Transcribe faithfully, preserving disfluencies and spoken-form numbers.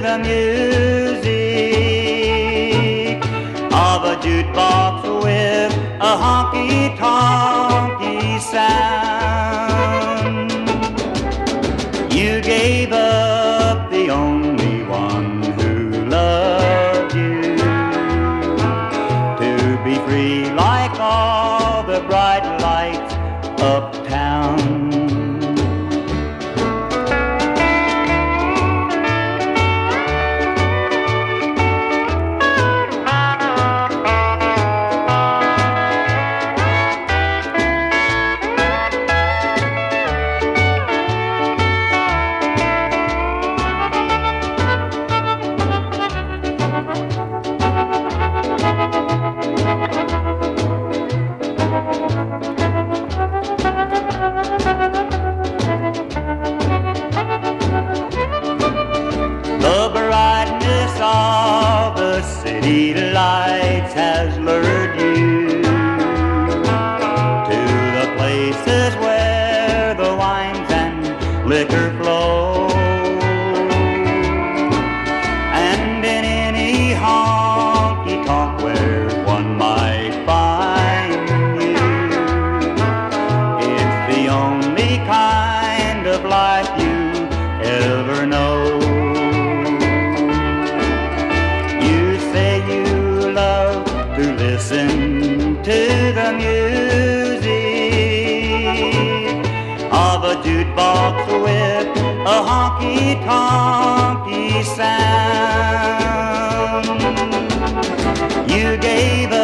the music of a jukebox with a honky-tonky sound. You gave up the only one who loved you to be free like all the bright lights uptown. The brightness of the city lights has lured you to the places where the wines and liquor flow. And in any honky-tonk where one might find you, it's the only kind of life you ever know. To listen to the music of a jukebox with a honky-tonky sound. You gave us